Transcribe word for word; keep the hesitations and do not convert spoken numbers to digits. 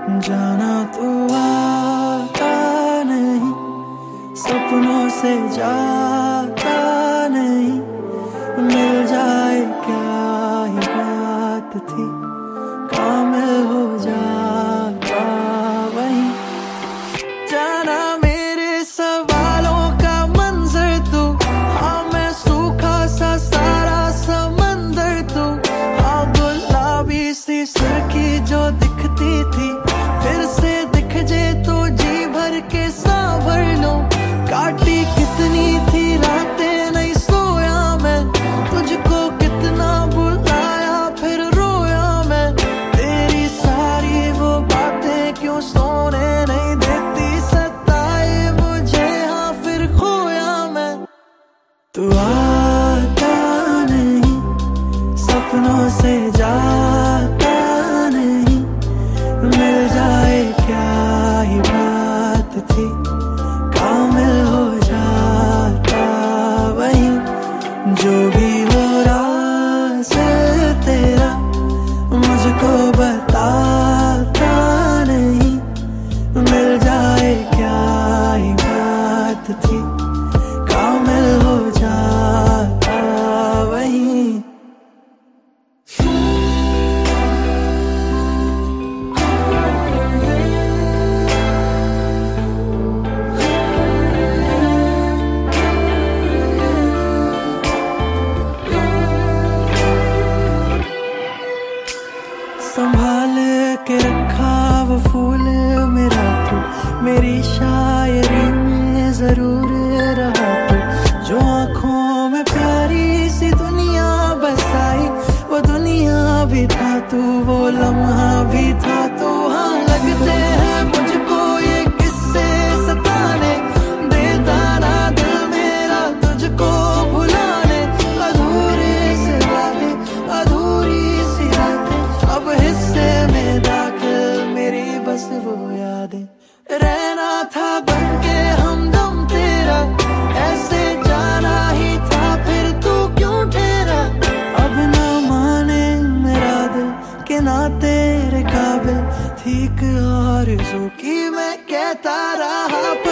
जाना तू आता नहीं, सपनों से जाता नहीं, मिल जाए क्या ही बात थी, कामिल हो जाता वही। जाना मेरे सवालों का मंजर तू, हाँ मैं सूखा सा सारा समंदर तू, हाँ गुलाबी सी सुर्खी जो दिखती थी फिर से दिख जे तो जी भर के सांभर लो। काटी कितनी थी रातें नहीं सोया मैं, तुझको कितना बुलाया फिर रोया मैं, तेरी सारी वो बातें क्यों सोने नहीं देती, सताए मुझे हाँ फिर खोया मैं। तू आता नहीं, सपनों से जाता नहीं, मिल जाए क्या ही बात थी, कामिल हो जाता वही। जो भी हो राज तेरा मुझको बताता नहीं, मिल जाए क्या ही बात थी, कामिल हो जाता वही। संभाल के रखा वो फूल मेरा तू, मेरी शायरी में जरूर रहा तू, जो आँखों में प्यारी सी दुनिया बसाई, वो दुनिया भी था तू, वो लम्हा भी था तू। हाँ लगते हैं मुझको ये किस्से सताने, देता ना दिल मेरा तुझको भुलाने, अधूरे से वादे अधूरी सी रातें, अब हिस्से में दाखिल मेरी बस वो यादें। रहना था बनके हमदम तेरा, ऐसे जाना ही था फिर तू क्यों ठहरा, अब ना माने मेरा दिल कि ना तेरे काबिल थी, एक आरज़ू की मैं कहता रहा।